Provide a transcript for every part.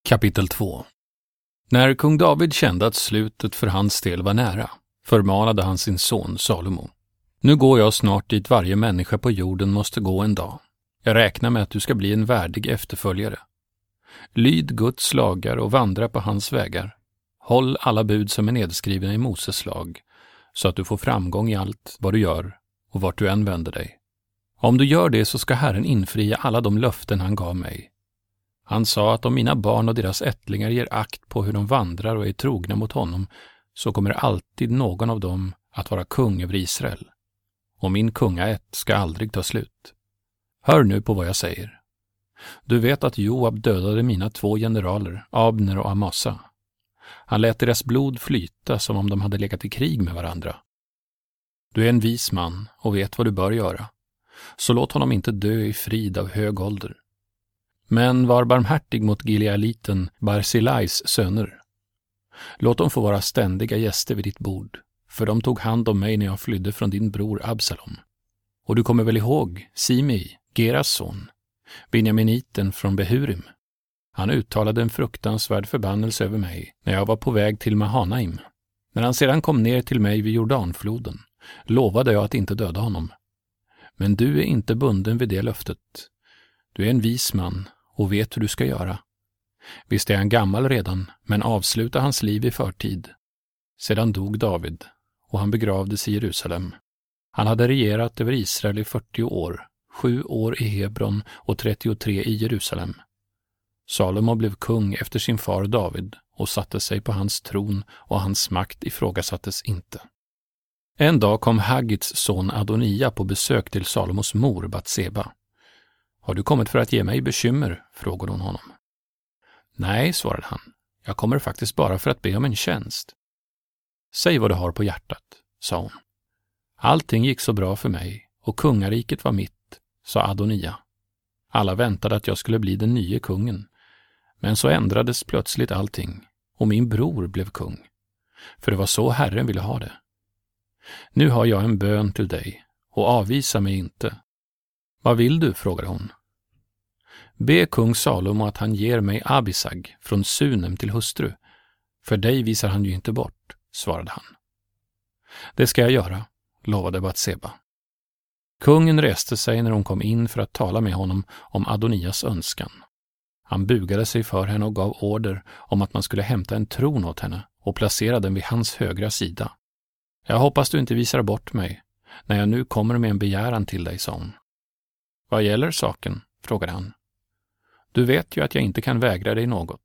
Kapitel 2. När kung David kände att slutet för hans del var nära, förmanade han sin son Salomo. Nu går jag snart dit varje människa på jorden måste gå en dag. Jag räknar med att du ska bli en värdig efterföljare. Lyd Guds lagar och vandra på hans vägar. Håll alla bud som är nedskrivna i Moses lag, så att du får framgång i allt vad du gör och vart du än vänder dig. Om du gör det så ska Herren infria alla de löften han gav mig. Han sa att om mina barn och deras ättlingar ger akt på hur de vandrar och är trogna mot honom, så kommer alltid någon av dem att vara kung över Israel. Och min kungaätt ska aldrig ta slut. Hör nu på vad jag säger. Du vet att Joab dödade mina 2 generaler, Abner och Amasa. Han lät deras blod flyta som om de hade legat i krig med varandra. Du är en vis man och vet vad du bör göra. Så låt honom inte dö i frid av hög ålder. Men var barmhärtig mot Gilealiten Barsilais söner. Låt dem få vara ständiga gäster vid ditt bord, för de tog hand om mig när jag flydde från din bror Absalom. Och du kommer väl ihåg Simei, Geras son, Benjaminiten från Behurim. Han uttalade en fruktansvärd förbannelse över mig när jag var på väg till Mahanaim. När han sedan kom ner till mig vid Jordanfloden lovade jag att inte döda honom. Men du är inte bunden vid det löftet. Du är en vis man och vet hur du ska göra. Visst är han gammal redan, men avsluta hans liv i förtid. Sedan dog David, och han begravdes i Jerusalem. Han hade regerat över Israel i 40 år, 7 år i Hebron och 33 i Jerusalem. Salomo blev kung efter sin far David och satte sig på hans tron, och hans makt ifrågasattes inte. En dag kom Haggits son Adonia på besök till Salomos mor Batseba. Har du kommit för att ge mig bekymmer? Frågade hon honom. Nej, svarade han. Jag kommer faktiskt bara för att be om en tjänst. Säg vad du har på hjärtat, sa hon. Allting gick så bra för mig och kungariket var mitt, sa Adonia. Alla väntade att jag skulle bli den nya kungen. Men så ändrades plötsligt allting och min bror blev kung. För det var så Herren ville ha det. Nu har jag en bön till dig och avvisa mig inte. Vad vill du? Frågade hon. Be kung Salomo att han ger mig Abisag från Sunem till hustru. För dig visar han ju inte bort, svarade han. Det ska jag göra, lovade Batseba. Kungen reste sig när hon kom in för att tala med honom om Adonias önskan. Han bugade sig för henne och gav order om att man skulle hämta en tron åt henne och placera den vid hans högra sida. Jag hoppas du inte visar bort mig när jag nu kommer med en begäran till dig, sa hon. Vad gäller saken? Frågade han. Du vet ju att jag inte kan vägra dig något.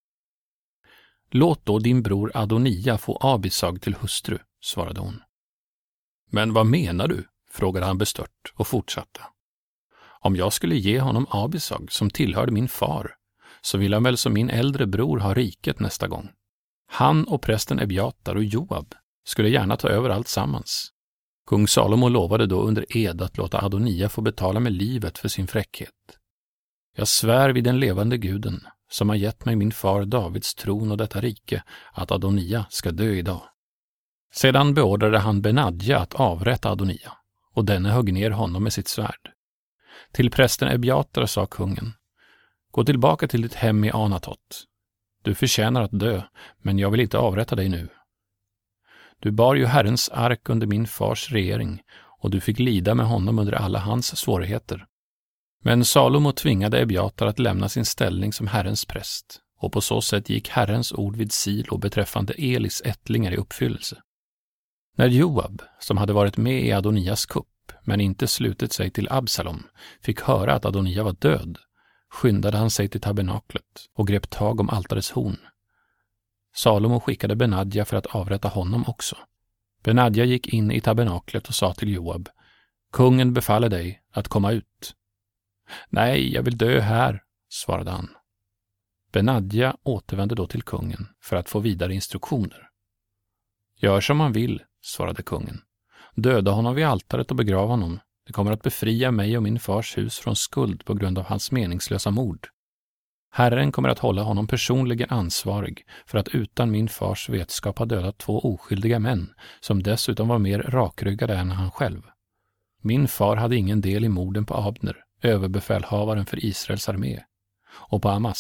Låt då din bror Adonia få Abisag till hustru, svarade hon. Men vad menar du? Frågade han bestört och fortsatte. Om jag skulle ge honom Abisag som tillhörde min far, så vill han väl som min äldre bror ha riket nästa gång. Han och prästen Ebiatar och Joab skulle gärna ta över allt sammans. Kung Salomo lovade då under ed att låta Adonia få betala med livet för sin fräckhet. Jag svär vid den levande guden, som har gett mig min far Davids tron och detta rike, att Adonia ska dö idag. Sedan beordrade han Benadja att avrätta Adonia, och denne högg ner honom med sitt svärd. Till prästen Ebiatar sa kungen, gå tillbaka till ditt hem i Anatot. Du förtjänar att dö, men jag vill inte avrätta dig nu. Du bar ju Herrens ark under min fars regering, och du fick lida med honom under alla hans svårigheter. Men Salomo tvingade Ebiatar att lämna sin ställning som Herrens präst, och på så sätt gick Herrens ord vid Silo beträffande Elis ättlingar i uppfyllelse. När Joab, som hade varit med i Adonias kupp, men inte slutit sig till Absalom, fick höra att Adonia var död, skyndade han sig till tabernaklet och grep tag om altarets horn. Salomo skickade Benadja för att avrätta honom också. Benadja gick in i tabernaklet och sa till Joab, kungen befaller dig att komma ut. Nej, jag vill dö här, svarade han. Benadja återvände då till kungen för att få vidare instruktioner. Gör som han vill, svarade kungen. Döda honom vid altaret och begrav honom. Det kommer att befria mig och min fars hus från skuld på grund av hans meningslösa mord. Herren kommer att hålla honom personligen ansvarig för att utan min fars vetskap ha dödat 2 oskyldiga män som dessutom var mer rakryggade än han själv. Min far hade ingen del i morden på Abner, överbefälhavaren för Israels armé, och på Amasa,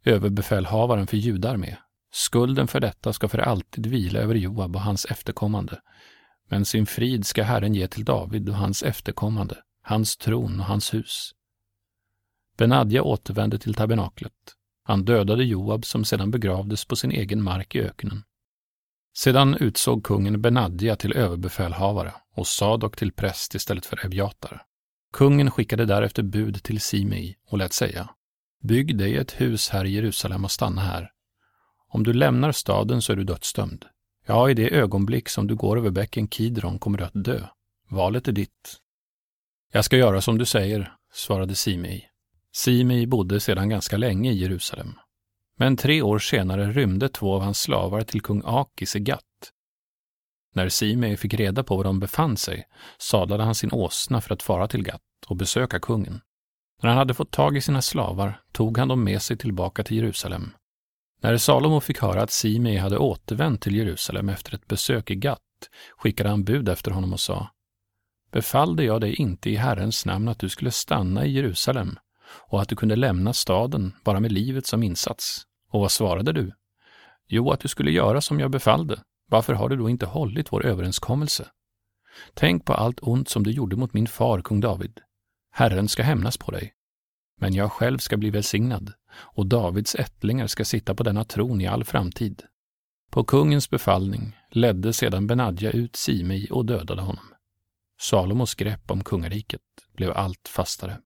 överbefälhavaren för judarmé. Skulden för detta ska för alltid vila över Joab och hans efterkommande. Men sin frid ska Herren ge till David och hans efterkommande, hans tron och hans hus. Benadja återvände till tabernaklet. Han dödade Joab som sedan begravdes på sin egen mark i öknen. Sedan utsåg kungen Benadja till överbefälhavare och Sadok till präst istället för Ebjatar. Kungen skickade därefter bud till Simei och lät säga: bygg dig ett hus här i Jerusalem och stanna här. Om du lämnar staden så är du dödsdömd. Ja, i det ögonblick som du går över bäcken Kidron kommer du att dö. Valet är ditt. Jag ska göra som du säger, svarade Simei. Simei bodde sedan ganska länge i Jerusalem. Men 3 år senare rymde 2 av hans slavar till kung Akis i Gat. När Simei fick reda på var de befann sig, sadlade han sin åsna för att fara till Gat och besöka kungen. När han hade fått tag i sina slavar tog han dem med sig tillbaka till Jerusalem. När Salomo fick höra att Simei hade återvänt till Jerusalem efter ett besök i Gat skickade han bud efter honom och sa: befallde jag dig inte i Herrens namn att du skulle stanna i Jerusalem och att du kunde lämna staden bara med livet som insats? Och vad svarade du? Jo, att du skulle göra som jag befallde. Varför har du då inte hållit vår överenskommelse? Tänk på allt ont som du gjorde mot min far, kung David. Herren ska hämnas på dig. Men jag själv ska bli välsignad, och Davids ättlingar ska sitta på denna tron i all framtid. På kungens befallning ledde sedan Benadja ut Simei och dödade honom. Salomos grepp om kungariket blev allt fastare.